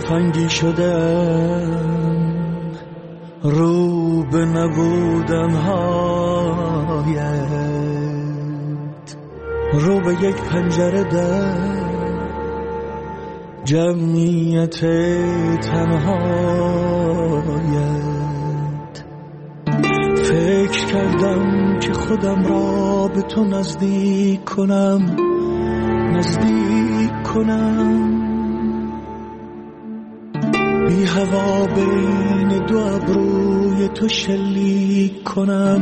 تفنگی شدم رو به نبودن هایت، رو به یک پنجره در جمعیت تنهایت. فکر کردم که خودم را به تو نزدیک کنم، بی هوا بین دو ابروی تو شلیک کنم.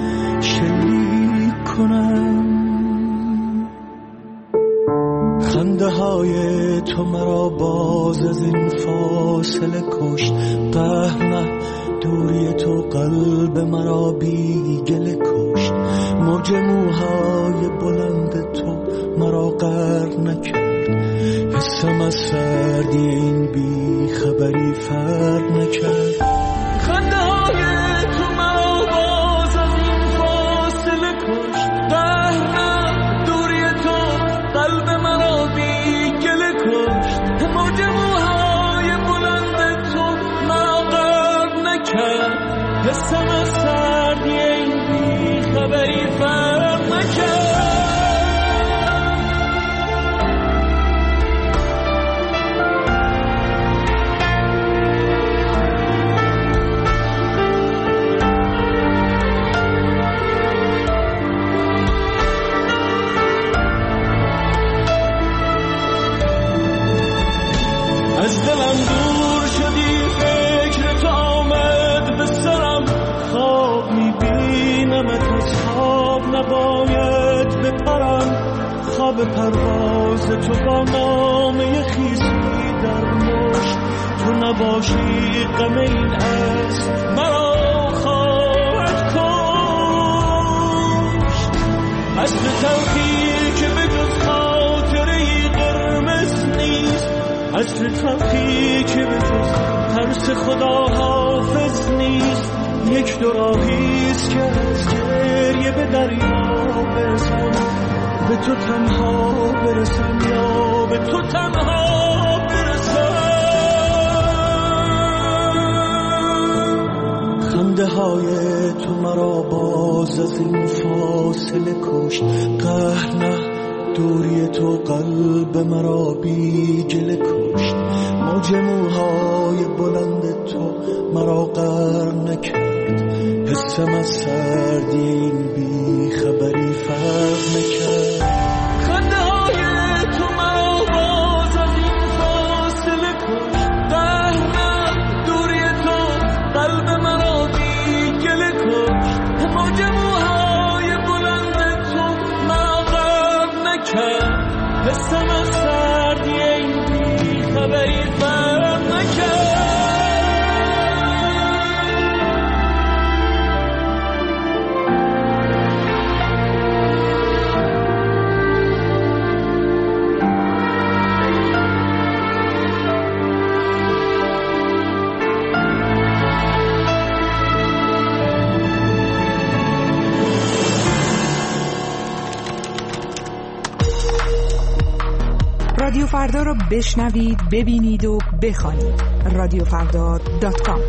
خنده های تو مرا باز از این فاصله کشت. نه دوری تو قلب مرا بی گله کشت. موج موهای بلند تو مرا غرق نکرد. حسم از سردی این بی خبری فرق نکرد. خنده های تو مرا باز از این فاصله کشت. نه دوری تو قلب مرا بی گله کشت. موج موهای بلند تو مرا غرق نکرد. حسم از سردی این بی خبری فرق نکرد. از دلم دور شدی، فکر تو آمد به سرم. خواب میبینمت، از خواب نباید بپرم. خواب پرواز تو با نامه خیزی در مشت. تو نباشی غم این است مرا خواهد کشت. از تلخی که به جز خاطره‌ای قرمز نیست، از تلخی که به جز ترس خدا حافظ نیست. یک دو راهیست که از گریه به دریا برسم، به تو تنها برسم یا به تو تنها برسم. خنده های تو مرا باز از این فاصله کشت. نه دوری تو قلب مرا بی گله کشت. موج موهای بلند تو مرا غرق نکرد. حسم از سردی این بی خبری فرق نکرد. خنده های تو مرا باز از این فاصله کشت. نه دوری تو قلب مرا بی گله کشت. موج موهای بلند تو مرا غرق نکرد. حسم از سردی این بی خبری فرق نکرد. رادیو فردا رو بشنوید، ببینید و بخوانید. radiofrda.com.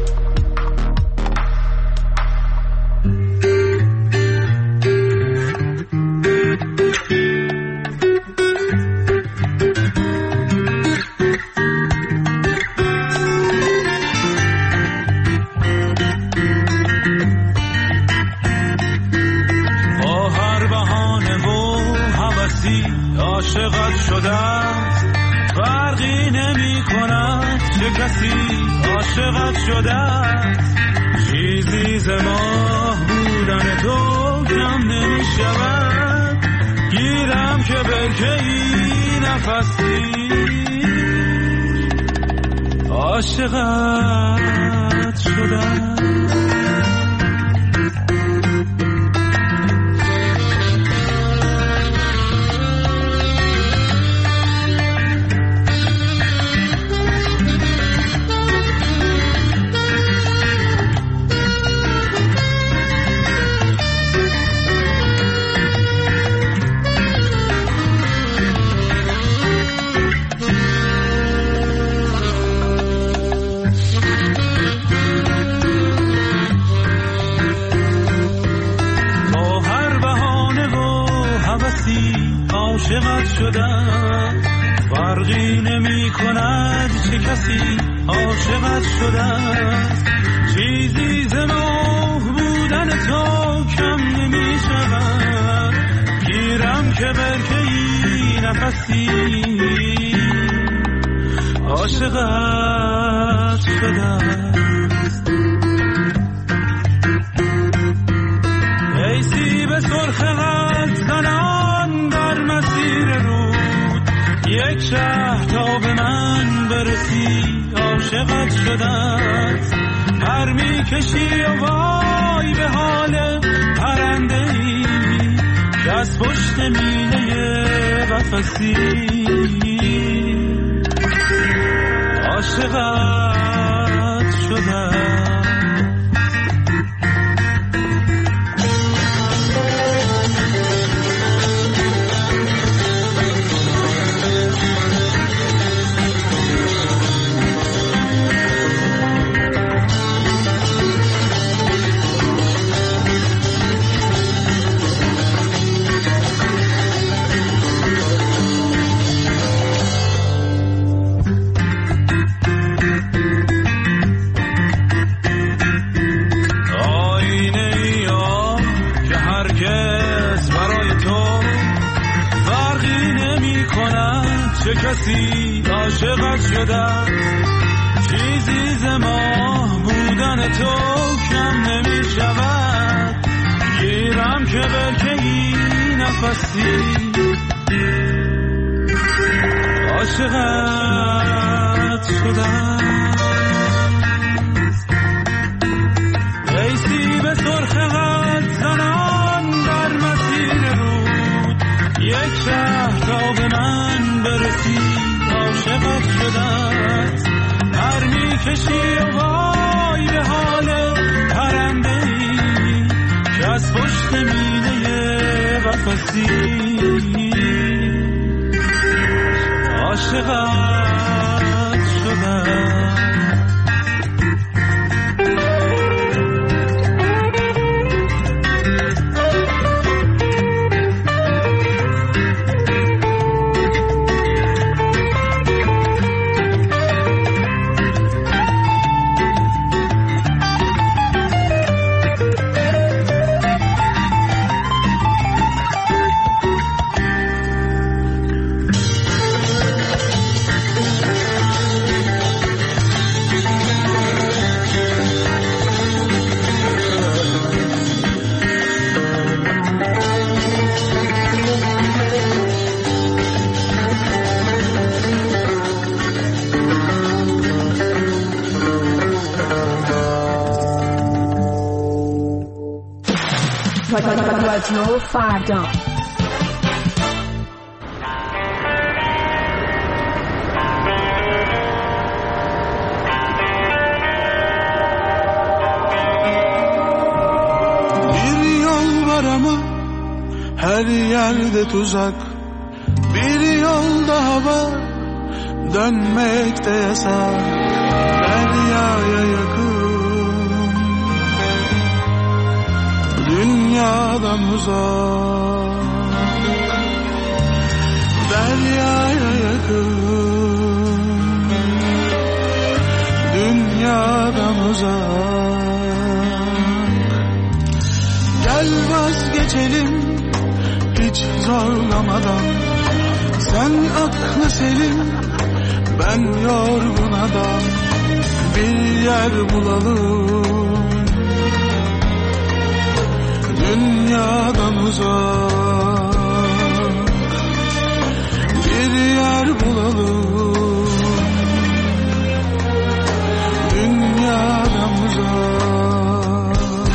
با هر بهانه و هوسی عاشقت شدم، فرقی نمی کند چه کسی عاشقت شده. چیزی ز ماه بودن تو کم نمی شود. گیرم که برکه ای نفسی عاشقت شده. عاشقت شدم، فرقی نمی کند چه کسی عاشقت شدم. چیزی ز ماه بودن تو کم نمی شود، گیرم که برکه‌ای نفسی عاشقت شدم. ایسی به سرخ قد زنان در مسیر رود، یک شهر تا به من برسی عاشقت شدم. پر می کشی و وای به حال پرنده ای که از پشت میله قفسی عاشقت شدم. چه کسی عاشقت شده، چیزی ز ماه بودن تو کم نمی شود، گیرم که برکه‌ای نفسی عاشقت شدم. ایسی به سرخ قد زنان در مسیر رود، یک شهر تا به من برسی عاشقت شدم. پر می کشی و وای به حال پرنده ای که از پشت میله قفسی عاشقت شدم. رادیو فردا. Bir yol var ama her yerde tuzak, bir yol daha var dönmekte yasak, deryaya yakın, dünyadan uzak, deryaya yakın, dünyadan uzak. Gel vazgeçelim hiç zorlamadan, sen aklı selim, ben yorgun adam, bir yer bulalım, dünyadan uzak, bir yer bulalım, dünyadan uzak.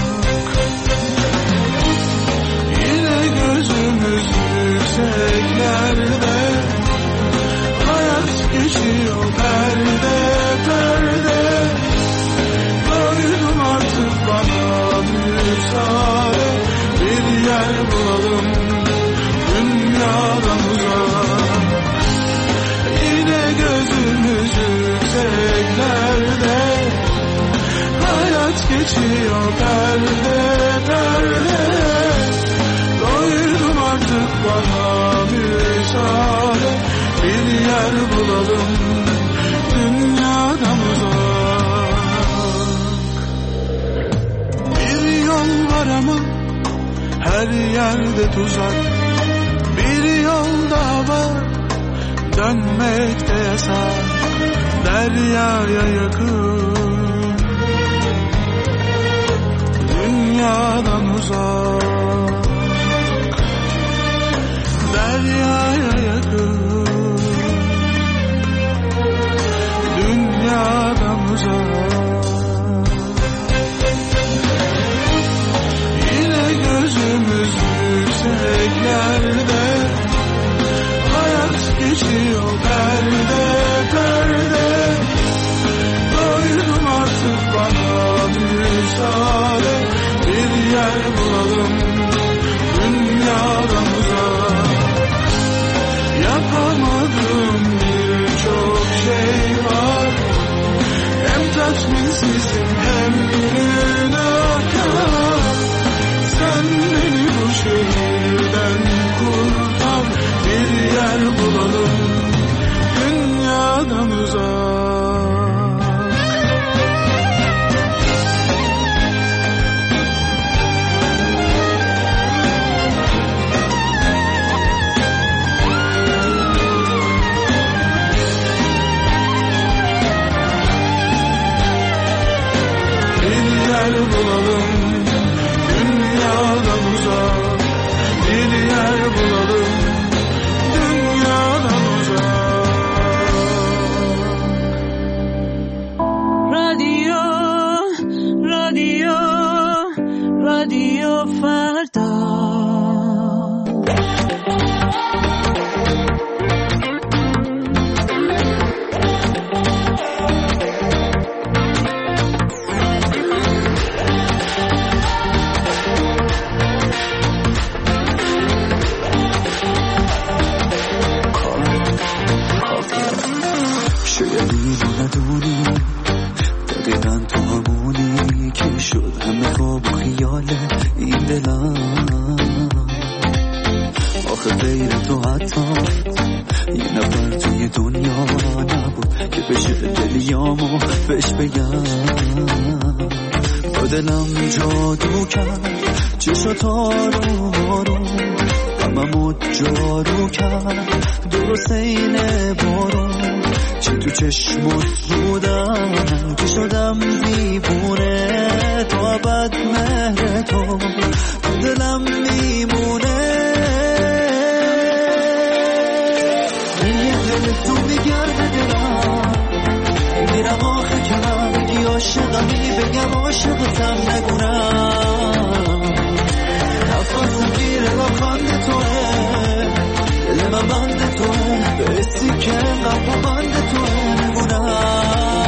Yine gözümüz yükseklerde, hayat geçiyor perde perde, doydum artık bana müsaade, bir yer bulalım, yer bulalım dünyadan uzak. Bir yol var ama her yerde tuzak. Bir yol daha var, dönmek de yasak. Deryaya yakın, dünyadan uzak. Deryaya yakın, dünyadan uzak. Yine gözümüz yükseklerde, hayat geçiyor perde perde. Doydum artık bana müsaade, bir yer bulalım dünyadan uzak. Yapamadığım birçok şey var, hem tatminsizim hem günahkar. Sen beni bu şehirden kurtar, bir yer bulalım dünyadan uzak. Bir yer bulalım dünyadan uzak. Bir yer bulalım dünyadan uzak. رادیو رادیو رادیو فردا. شاید ندونی دقیقا تو همونی که شد همه خواب و خیال این دلم. آخه غیر تو حتی یه نفر توی دنیا نبود که بشه دلیامو بهش بگم. با دلم جادو کرد چشات آروم آروم، غممو جارو کرد درست اینه بارون. چه تو چشمت بودم که شدم دیوونه، تو ابد مهر تو دلم میمونه. یه دل تو میگرده دلم، میرم آخه کنم بگی عاشقمی، بگم عاشقتم نگونم. نفسم گیره لبخند توه، دل من بند توه، به حسی که قلب بند توه نگونم.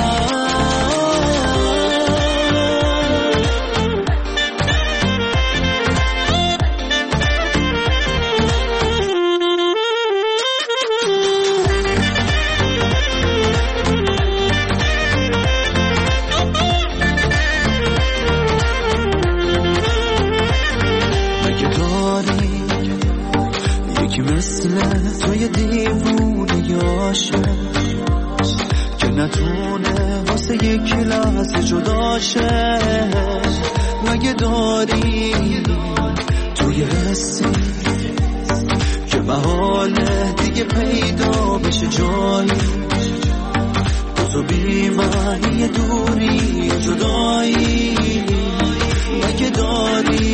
توی دیوونه یاشه که نتونه واسه یک لحظه جداشه. مگه داری توی حسی که محاله دیگه پیدا بشه جایی، تو بی معنی دوری جدایی. مگه داری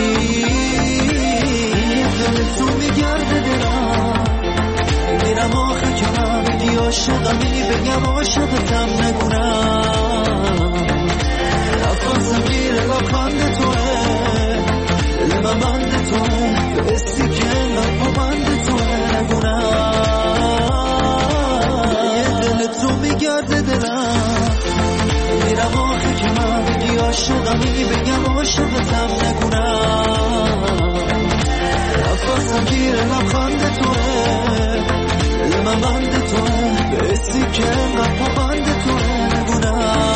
دل تو میگرده دلم، میرم آخه که من بگی عاشقمی، بگم عاشقتم نگونم. نفسم گیره لبخند توه، دل من بند توه، به حسی که لب بند توه نگونم. یه دل تو میگرده دلم، میرم آخه که من بگی عاشقمی، بگم عاشقتم نگونم. نفسم گیره لبخند توه، دل من بند توه، به حسی که قلب بند توه نگونم.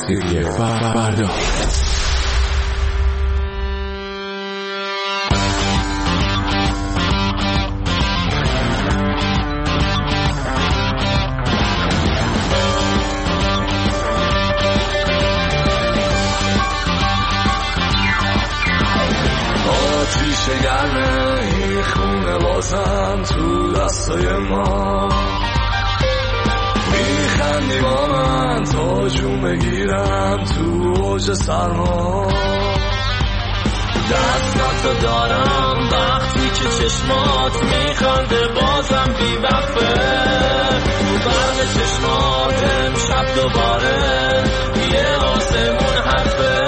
موسیقی فردا. آتیش گرمه این خونه بازم تو دستای ما، میخندی با من تا جون بگیرم تو اوج سرما. دستاتو دارم وقتی که چشمات میخنده بازم بی وقفه، تو برق چشمات امشب دوباره یه آسمون حرفه.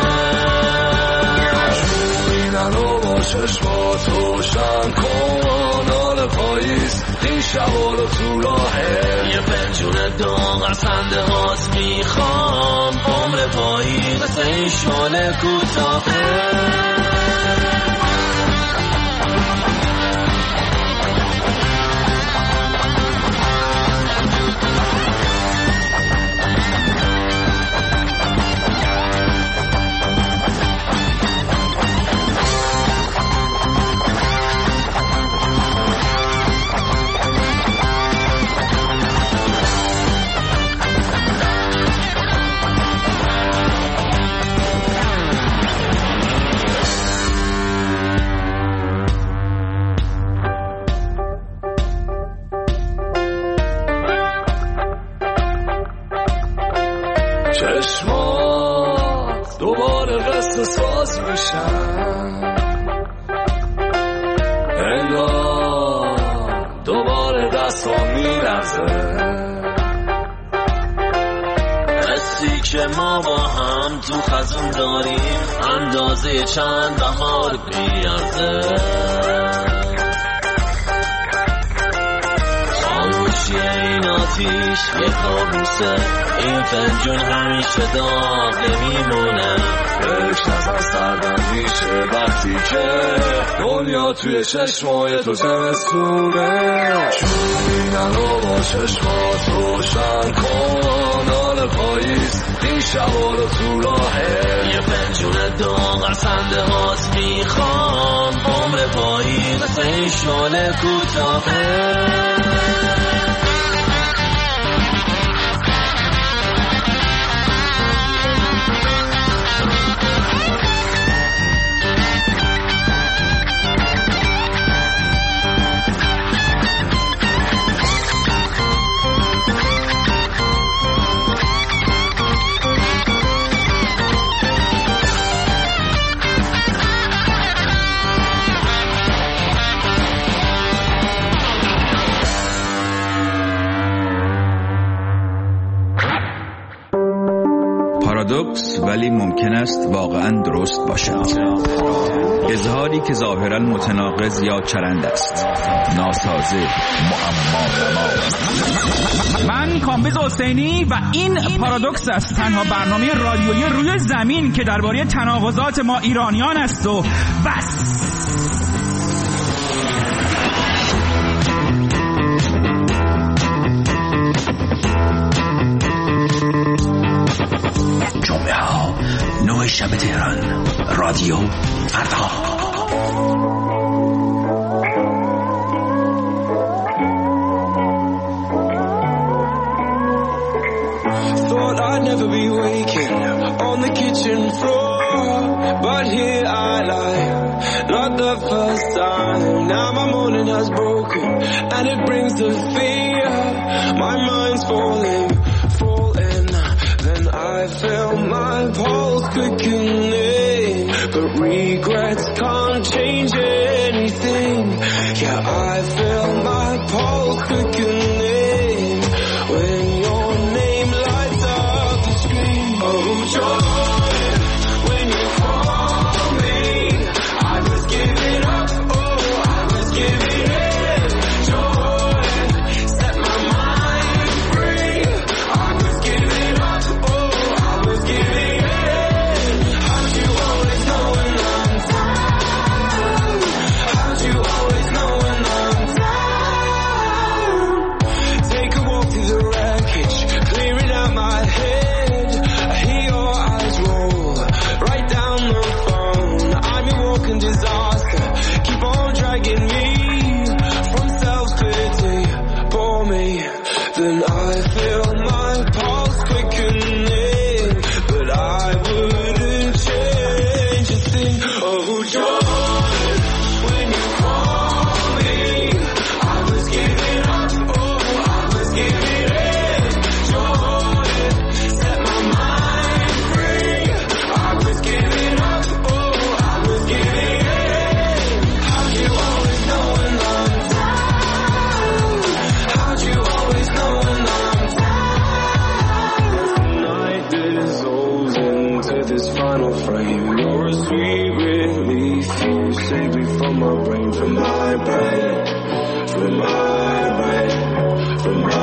جونینو با چشمات روشن کن، آل پاییز این شبا رو تو راهه، یه پنجون داغ از خنده هات میخوام، عمر پاییز مثل این شال کوتاهه. چشمات دوباره قصه ساز میشن، انگار دوباره دستان میرزه، قصی که ما با هم تو خزون داریم اندازه چند بهار بیارزه. این آتیش یه کابوسه، این فنجون همیشه داغ نمیمونه، فکر نزن سردم میشه وقتی که دنیا توی چشمای تو زمستونه. جونینو با چشمات روشن کن، آل پاییز این شبا رو تو راهه، یه فنجون داغ از خنده هات میخوام، عمر پاییز مثل این شال کوتاهه. پارادوکس ولی ممکن است واقعا درست باشد. اظهاری که ظاهرا متناقض یا چرند است، ناسازه، معما. من کامبیز حسینی و این پارادوکس است، تنها برنامه رادیویی روی زمین که درباره تناقضات ما ایرانیان است و بس. جمعه ها 9 شب تهران، رادیو فردا. Thought I'd never be waking on the kitchen floor, but here I lie, not the first time. Now my morning has broken and it brings the fear. My mind's falling. Then I feel my pulse quickening, but regrets can't change anything. Yeah, I feel my pulse quickening when your name lights up the screen. Oh, joy, when you call me, I was giving up. Oh, I was giving in. Joy, set my mind free. I was giving up. Oh, I was giving in. How'd you always know when I'm down? How'd you always know when I'm down? and disaster keep on dragging me from self-pity. For me, then I feel my pulse quickening, but I wouldn't change a thing. Oh, joy, when you call me, I was giving up, oh, I was giving in. Joy, set my mind free, I was giving up, oh, I was giving in. How'd you always know when I'm down? How'd you always know when I'm down? The night dissolves into this final frame. You're a sweet relief, you save me from my brain, from my brain, from my brain, from my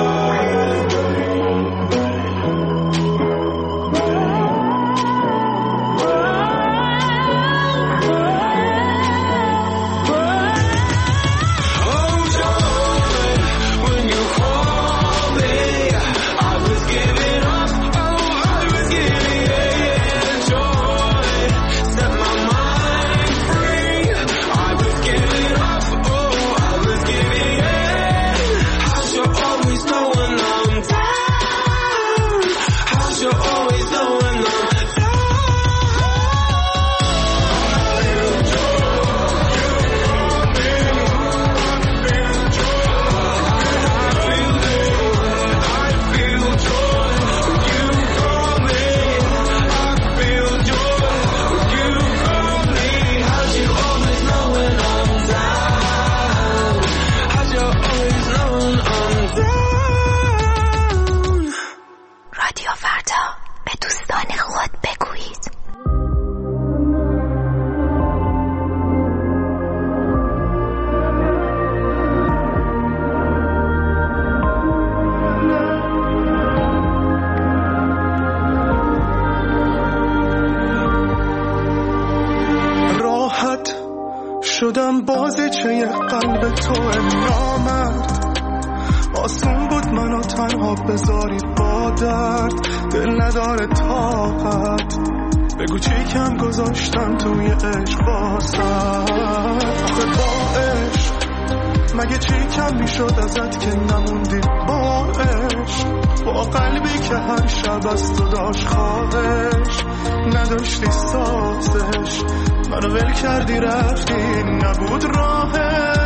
شدم بازیچه قلب تو نامرد. آسون بود منو تنها بذاری با درد، دل نداره طاقت. بگو چی کم گذاشتم توی عشق واسد. آخه با عشق مگه چی کم میشد ازت که نموندی با عشق؟ با قلبی که هر شب از تو داشت خواهش، نداشتی سازش، منو ول کردی رفتی نبود راهش.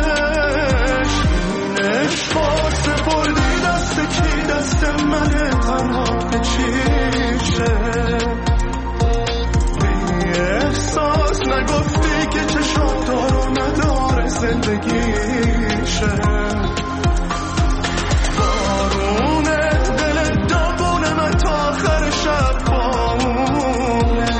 این عشقا سپردی دست کی؟ دست منه تنها که چیشه. بی احساس نگفتی که چشم دارو نداره زندگیشه. بارونه دل داغونه من تا آخر شب بامونه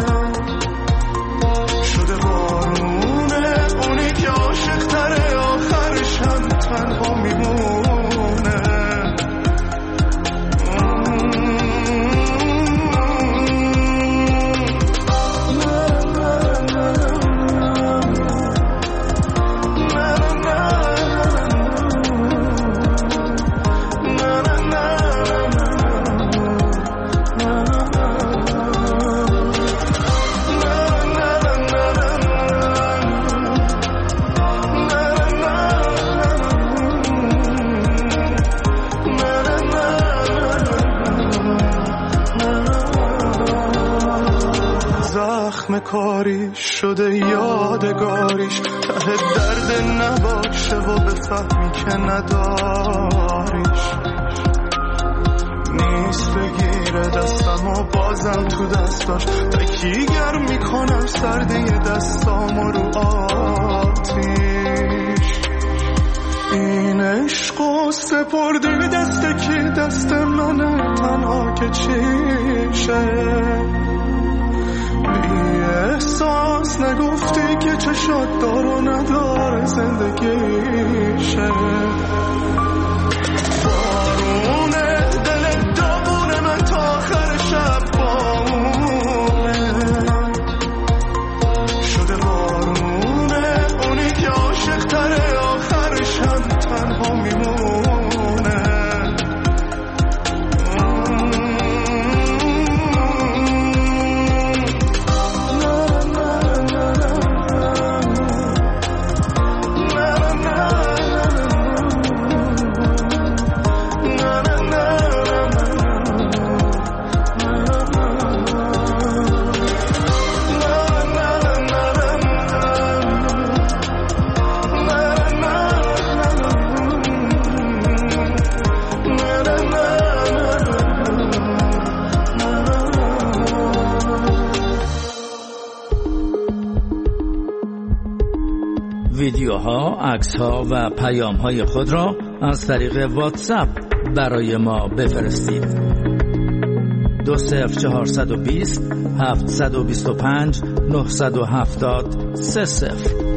شده. بارونه اونی که عاشق تره آخرش هم تنها میمونه. زخم کاریش شده یادگاریش، ته درد نباشه و بفهمی که نداریش. نیست بگیره دستم و بازم تو دستاش تکیگر میکنم سردی دستام رو آتیش. این عشق و سپردی دست کی؟ دست منه تنها که چیشه. احساس نگفتی که چشات دارو نداره زندگیشه. بارونه دل داغونه من تا آخر شب بامونه شده. بارونه اونی که عاشق تره آخرش هم تنها میمونه. ویدیوها، عکس‌ها و پیام‌های خود را از طریق واتساپ برای ما بفرستید. 20420 725 970 30